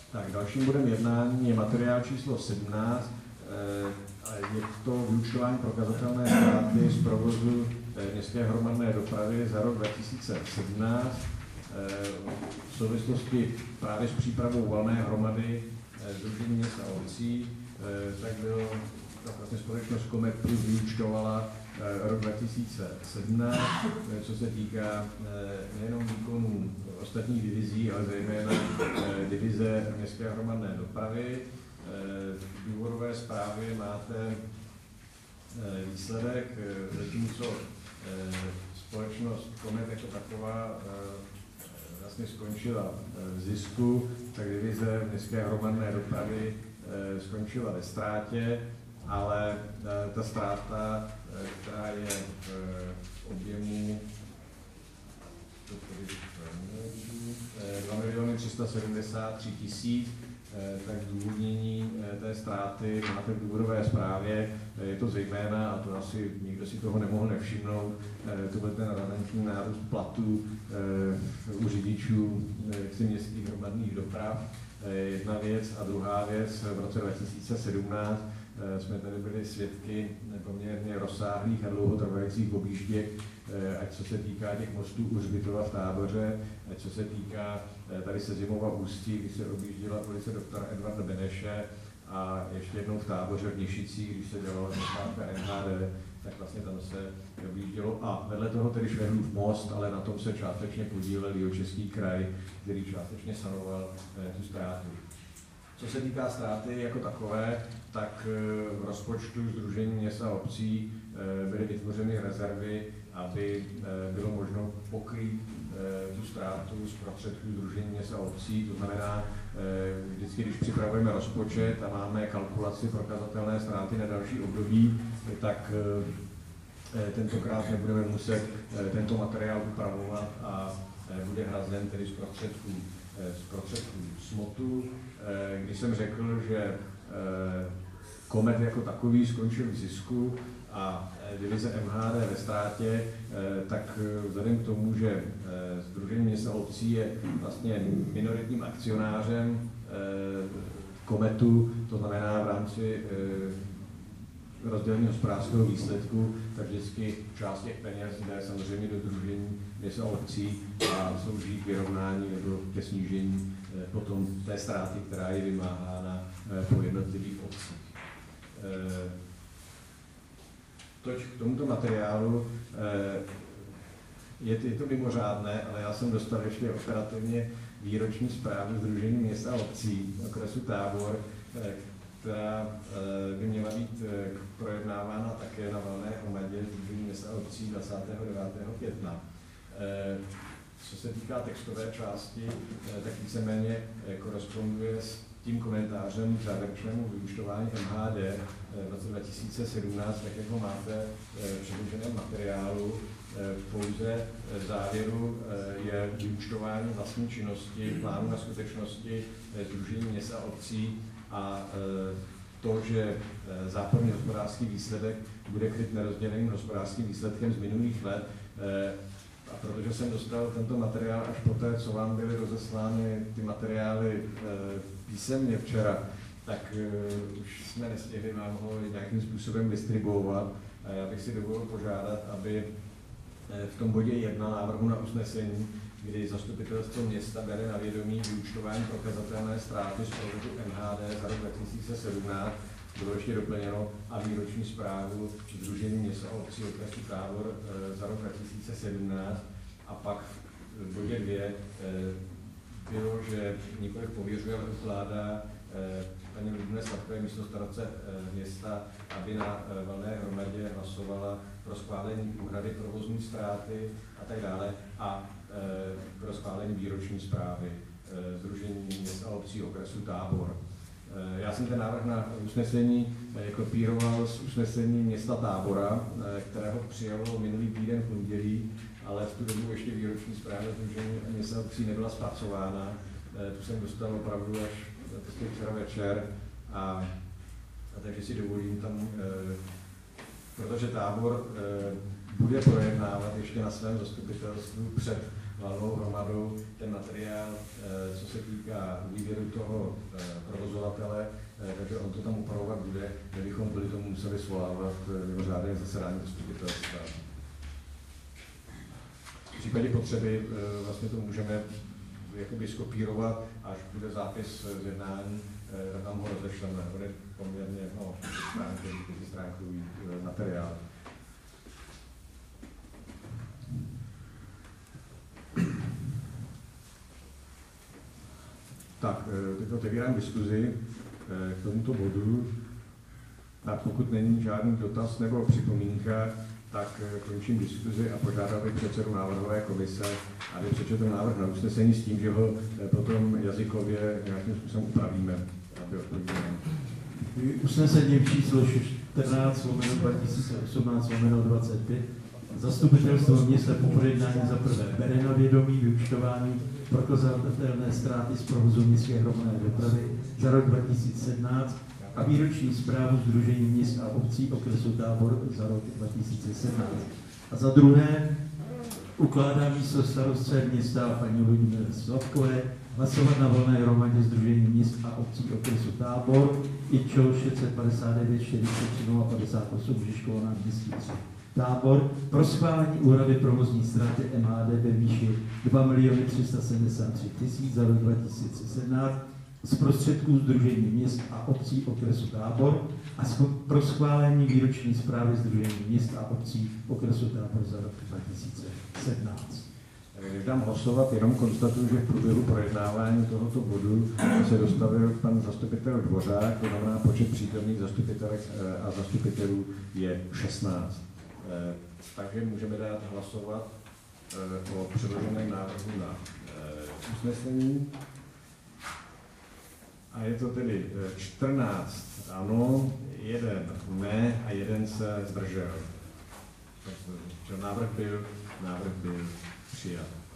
Tak, dalším bodem jednání je materiál číslo 17. Je to vyúčtování prokazatelné ztráty z provozu městské hromadné dopravy za rok 2017. V souvislosti právě s přípravou valné hromady Sdružení měst a obcí, tak vlastně společnost Comet Plus vyúčtovala rok 2017, co se týká nejenom výkonů ostatních divizí, ale zejména divize městské hromadné dopravy. V důvodové zprávě máte výsledek, zatímco společnost Comet jako taková vlastně skončila v zisku, tak divize městské hromadné dopravy skončila ve ztrátě, ale ta ztráta, která je v objemu 2 373 000, tak zdůvodnění té ztráty máte v důvodové zprávě. Je to zejména, a to asi nikdo si toho nemohl nevšimnout, to byl ten razantní nárůst platů u řidičů městských hromadných doprav. Jedna věc a druhá věc, v roce 2017 jsme tady byli svědky poměrně rozsáhlých a dlouhotrvajících objížděk, ať co se týká těch mostů u Hřbitova v Táboře, ať co se týká tady Sezimova Ústí, kdy se objížděla ulice doktora Edvarda Beneše, a ještě jednou v Táboře v Něšicích, když se dělala zastávka MHD, tak vlastně tam se objíždělo. A vedle toho tedy Švehlův most, ale na tom se částečně podílel Jihočeský kraj, který částečně sanoval tu ztrátu. Co se týká ztráty jako takové, tak v rozpočtu Sdružení měst a obcí byly vytvořeny rezervy, aby bylo možno pokrýt tu ztrátu z prostředků Sdružení měst a obcí. To znamená, vždycky, když připravujeme rozpočet a máme kalkulaci prokazatelné ztráty na další období, tak tentokrát nebudeme muset tento materiál upravovat a bude hrazen tedy z prostředků SMOTu. Když jsem řekl, že Comet jako takový skončil v zisku a divize MHD ve ztrátě, tak vzhledem k tomu, že Sdružení měst a obcí je vlastně minoritním akcionářem Cometu, to znamená v rámci rozdělení hospodářského výsledku, tak vždycky část těch peněz jde samozřejmě do Sdružení měst a obcí a slouží k vyrovnání nebo ke snížení potom té ztráty, která je vymáhána po jednotlivých obcích. Toť k tomuto materiálu je to mimořádné, ale já jsem dostal ještě operativně výroční zprávu Sdružení měst a obcí okresu Tábor, která by měla být projednávána také na valné hromadě Sdružení měst a obcí 29. května. Co se týká textové části, tak víceméně koresponduje s tím komentářem k závěrečnému vyúčtování MHD v roce 2017, tak jak ho máte v předloženém materiálu. Pouze v závěru je vyúčtování vlastní činnosti, plánu na skutečnosti Sdružení měst a obcí a to, že záporný hospodářský výsledek bude kryt nerozděleným hospodářským výsledkem z minulých let. A protože jsem dostal tento materiál až poté, co vám byly rozeslány ty materiály písemně včera, tak už jsme nestihli vám ho nějakým způsobem distribuovat. A já bych si dovolil požádat, aby v tom bodě 1 návrhu na usnesení, kdy zastupitelstvo města bere na vědomí vyúčtování prokazatelné ztráty z provozu MHD za rok 2017, bylo ještě doplněno a výroční zprávu Sdružení měst a obcí okresu Tábor za rok 2017, a pak v bodě 2 bylo, že nikoliv pověřuje, ale ukládá paní Ludmile Sladkové, místostarostce města, aby na valné hromadě hlasovala pro schválení úhrady provozní ztráty a tak dále a pro schválení výroční zprávy Sdružení měst a obcí okresu Tábor. Já jsem ten návrh na usnesení kopíroval z usnesení města Tábora, kterého přijalo minulý týden v pondělí, ale v tu dobu ještě výroční zpráva Sdružení měst a obcí nebyla zpracována. Tu jsem dostal opravdu až včera večer a takže si dovolím tam, protože Tábor bude projednávat ještě na svém zastupitelstvu před valnou hromadou ten materiál, co se týká výběru toho provozovatele, takže on to tam upravovat bude, kdybychom kvůli tomu museli svolávat mimořádné zasedání zastupitelstva. V případě potřeby vlastně to můžeme jakoby skopírovat, až bude zápis z jednání, tak nám ho rozešleme. Bude poměrně 5stránkový materiál. Tak, teď otevírám diskuzi k tomuto bodu. Tak pokud není žádný dotaz nebo připomínka, tak končím diskuzi a požádal bych předsedu návrhové komise, aby přečetl návrh na usnesení s tím, že ho potom jazykově nějakým způsobem upravíme, aby odpovídal. Usnesení číslo 14/2018/25 Zastupitelstvo města po projednání za prvé bere na vědomí vyúčtování prokazatelné ztráty z provozu městské hromadné dopravy za rok 2017 a výroční zprávu Sdružení měst a obcí okresu Tábor za rok 2017. A za druhé ukládá místo starostce města paní Ludmile Slavkové hlasovat na volné hromadě Sdružení měst a obcí okresu Tábor IČO 659 43 058 Žižkovo náměstí Tábor pro schválení úhrady provozní ztráty MHD ve výši 2 373 000 za rok 2017 z prostředků Sdružení měst a obcí okresu Tábor a pro schválení výroční zprávy Sdružení měst a obcí okresu Tábor za rok 2017. Když dám hlasovat, jenom konstatuju, že v průběhu projednávání tohoto bodu se dostavil pan zastupitel Dvořák, to znamená počet přítomných zastupitelek a zastupitelů je 16. Takže můžeme dát hlasovat o předloženém návrhu na usnesení. A je to tedy 14 ano, 1 ne a 1 se zdržel. Návrh byl přijat.